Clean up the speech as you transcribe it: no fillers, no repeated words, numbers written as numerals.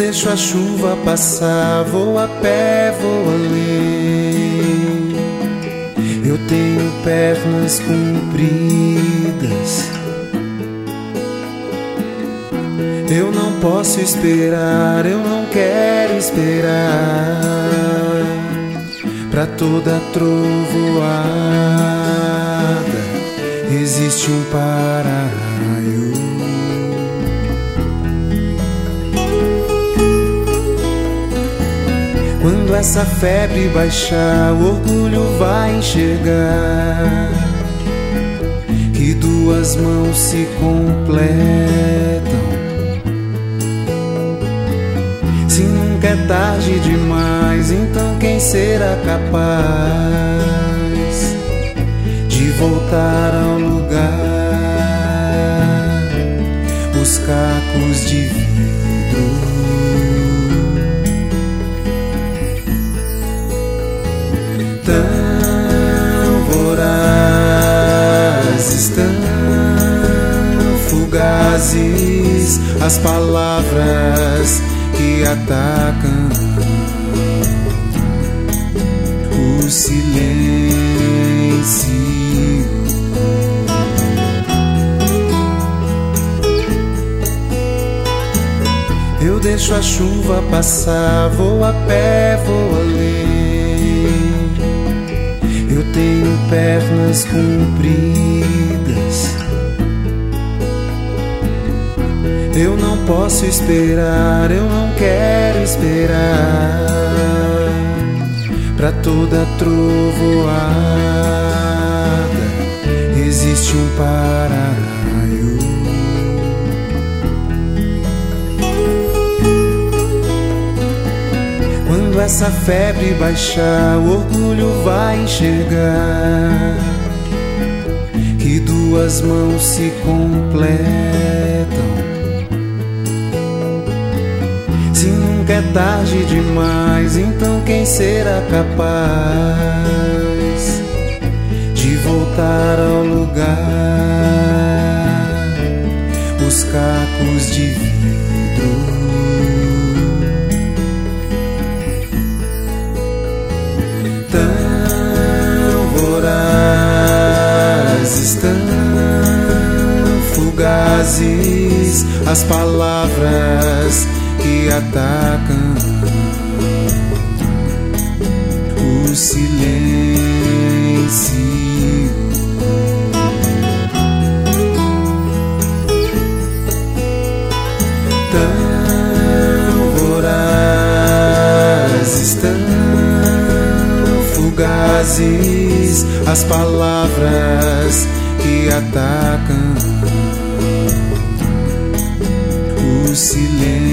deixo a chuva passar, vou a pé, vou além. Eu tenho pernas compridas. Eu não posso esperar, eu não quero esperar. Pra toda trovoada existe um para-raio. Quando essa febre baixar, o orgulho vai enxergar que duas mãos se completam. Se nunca é tarde demais, então quem será capaz de voltar ao lugar? Os cacos de vidro tão vorazes, tão fugazes, as palavras que atacam o silêncio. Eu deixo a chuva passar, vou a pé, vou além. Eu tenho pernas compridas. Eu não posso esperar, eu não quero esperar. Pra toda trovoada existe um para-raio. Quando essa febre baixar, o orgulho vai enxergar que duas mãos se completam. Se nunca é tarde demais, então quem será capaz de voltar ao lugar? Os cacos de vidro tão vorazes, tão fugazes, as palavras que atacam o silêncio. Tão vorazes, tão fugazes, as palavras que atacam o silêncio.